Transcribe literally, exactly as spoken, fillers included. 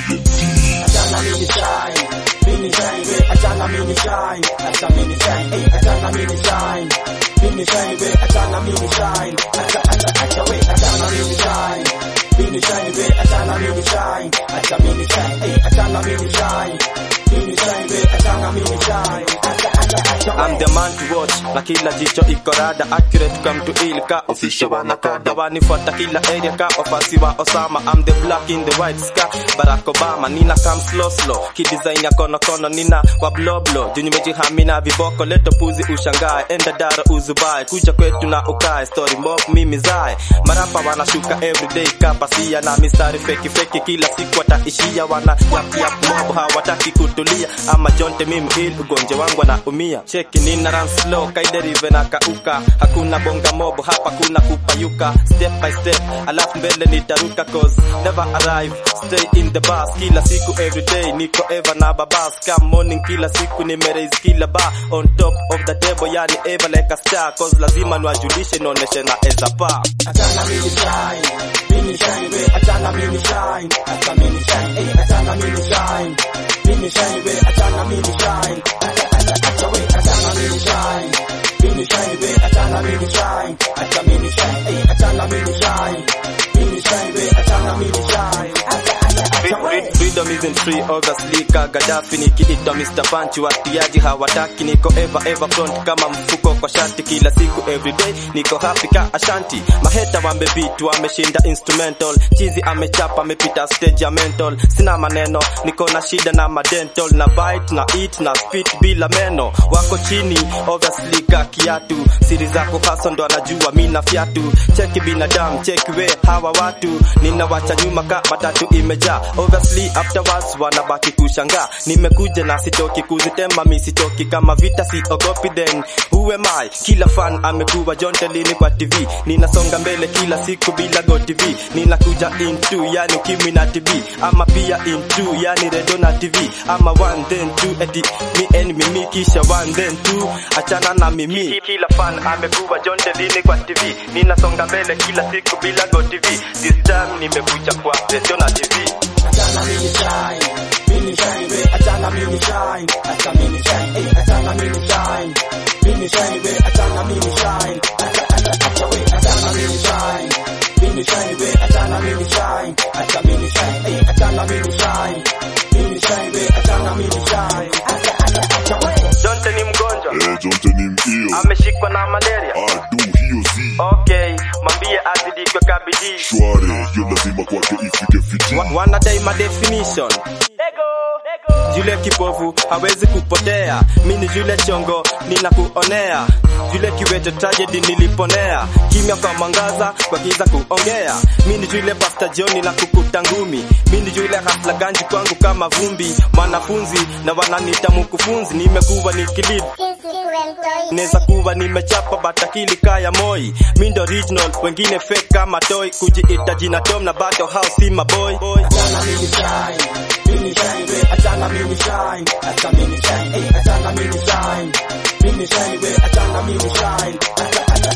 Achana mini shine, mini shine we. Achana mini shine, acha mini shine, eh. Achana mini shine, mini shine we. Achana mini shine, acha acha acha we. Achana mini shine, mini shine we. Achana mini shine, acha mini shine, eh. Achana mini shine, mini shine we. Achana mini shine, acha acha acha we. I'm the man to watch, na kila jicho iko rada. Accurate come to ill ka official wanakada. Wanifuata kila area ka ofasi wa Osama. I'm the black in the white sky Barack Obama. Nina come slow slow, kidesign ya kono kono. Nina wa blow blow, juu nimejihamina viboko. Leto puzi ushangae, enda dara uzubai. Kuja kwetu na ukae, story mob mimi zae. Marapa wanashuka everyday kapasia. Na mistari feki feki kila siku wataishia. Wana yap yap mob hawataki kutulia. Ama jonte mimi ill ugonje wangu na umia. Cheki nina run slow, kaiderive na kauka. Hakuna bonga mob hapa kuna kupayuka. Step by step, alafu mbele nitaruka. Cause never arrive, stay in the bus. Kila siku everyday, niko ever na babas. Come morning kila siku nimeraise kila bar. On top of the table yani ever like a star. Cause lazima nwajulishe noneshe na eza pa. Achana mini shine, mini shine we. Achana mini shine, acha mini shine, eh. Achana mini shine, mini shine we. Achana mini shine, acha acha acha we. Achana mini shine, mini shine we. Achana mini shine, acha mini shine, eh. Achana mini shine, mini shine we. Achana mini shine, acha acha acha we. Freedom isn't free, obviously ka Gaddafi. Nikiitwa Mister Punch, watiaji hawataki. Niko ever ever front kama mfuko kwa shati. Kila siku everyday, niko happy ka Ashanti. Maheta wambe beat, wameshinda instrumental. Chizi amechapa, amepita stage ya mental. Sina maneno, niko na shida na madental. Na bite, na eat, na spit bila meno. Wako chini, obviously ka kiatu. Siri zako haso ndo anajua mina fiatu. Cheki binadamu, cheki we hawa watu. Nina wacha nyuma ka matatu imeja. Obviously afterwards wanabaki kushanga. Nimekuja na sitoki kuzitema misitoki. Kama vita si ogopi then who am I? Kila fan amekuwa jonte lini kwa T V. Ninasonga mbele kila siku bila Go T V. Ninakuja into yani ukimwi na T V. Ama pia into yani redo na T V. Ama one then two eti me and mimi kisha one then two achana na mimi. Kila fan amekuwa jonte lini kwa T V. Ninasonga mbele kila siku bila Go T V. This time nimekuja kwa redo na T V. Achana mini shine, mini shine we. Achana mini shine, acha mini shine, eh. Achana mini shine, mini shine we. Achana mini shine, acha acha acha we. Achana mini shine, mini shine we. Achana mini shine, acha mini shine, eh. Achana mini shine, mini shine we. Achana mini shine, acha acha acha we. Jonte ni mgonjwa, eh, Jonte ni mio. ameshikwa na malaria. Adu hiyo si. Okay, mwambie azidi kwa kabidi. Shwari, yo lazima kwake ifike fiti. Wa, wanadai my definition. Ego, ego. Yule kipofu hawezi kupotea. Mini yule chongo ninakuonea. Yule kiwete tragedy niliponea. Kimya kwa mwangaza kwa giza kuongea. Mini yule Pastor John na kukuta ngumi. Mini yule hafla ganji kwangu kama vumbi. Wanafunzi na wananita mkufunzi. Nimekuwa nikilid, neza kuwa nimechapa batakili kaya moi. Mindo original, wengine fake kama toy. Kujiita jina Tom na Battle House si my boy. Achana mini shine, mini shine we. Achana mini shine, acha mini shine, eh. Achana mini shine, mini shine we. Achana mini shine, acha acha